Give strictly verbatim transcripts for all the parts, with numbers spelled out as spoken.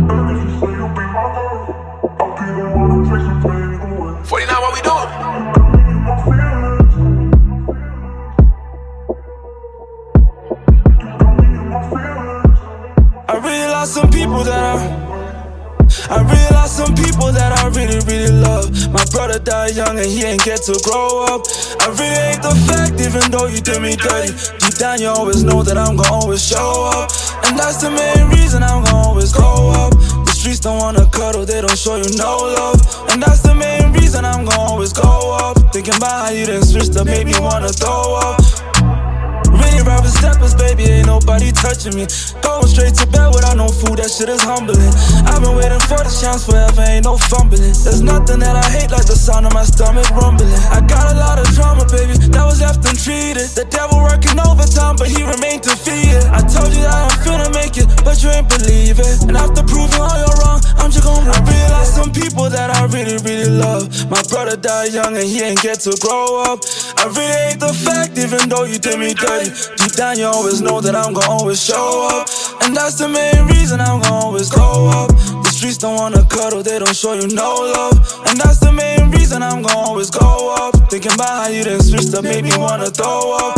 forty-nine, what we doing? I realized some people that I I realized some people that I really, really love. My brother died young and he ain't get to grow up. I really hate the fact, even though you did me dirty, deep down you always know that I'm gon' always show up. And that's the main reason I'm gon' always grow up. The streets don't wanna cuddle, they don't show you no love. And that's the main reason I'm gon' always go up. Thinking about how you done switched up, made me wanna throw up. Really rapping steppers, baby, ain't nobody touching me. Going straight to bed without no food, that shit is humbling. I've been waiting for the chance forever, ain't no fumbling. There's nothing that I hate like the sound of my stomach rumbling. I got a lot of drama, baby, that was left untreated. The devil working overtime, but he remained defeated. I told you that I'm finna make it, but you ain't believe it. And after proving all you're wrong, I'm just gonna I realize some people that I really, really love. My brother died young and he ain't get to grow up. I really hate the fact, even though you did me dirty, deep down you always know that I'm gon' always show up. And that's the main reason I'm gon' always grow up. The streets don't wanna cuddle, they don't show you no love. And that's the main reason I'm gon' always go up. Thinking about how you done switched up, made me wanna throw up.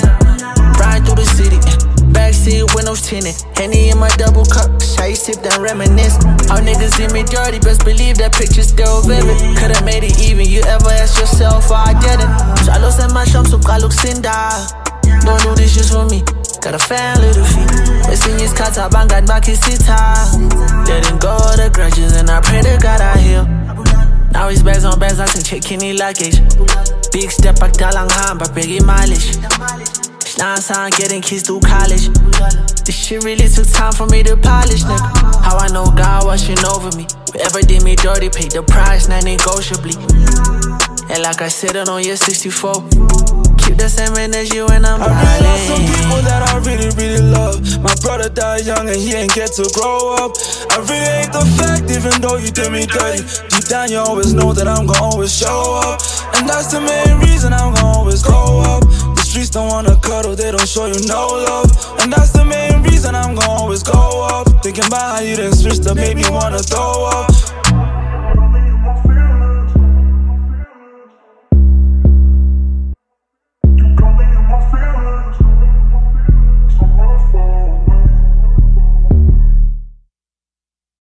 Riding through the city, backseat windows tinted, Henny in my double cup, shy sip and reminisce. All niggas see me dirty, best believe that picture's still vivid. Could've made it even, you ever ask yourself why I didn't? Charlos and my shums, so Galuk Sinda. Don't do this just for me, got a fan little feet. Missing his kata, bangan baki sita. Letting go of the grudges and I pray to God I heal. Now he's bags on bags, I can check any luggage. Big step back dalang ham, but biggie mileage. Now I'm getting kids through college. This shit really took time for me to polish, nigga. How I know God watching over me. Whoever did me dirty paid the price, not negotiably. And like I said it on year sixty-four, keep the same energy when I'm riding. I realize some people that I really, really love. My brother died young and he ain't get to grow up. I really hate the fact, even though you did me dirty, deep down you always know that I'm gon' always show up. And that's the main reason I'm gon' always grow up. The streets don't wanna cuddle, they don't show you no love. And that's the main reason I'm gon' always go up. Thinking about how you done switched up, made me wanna throw up.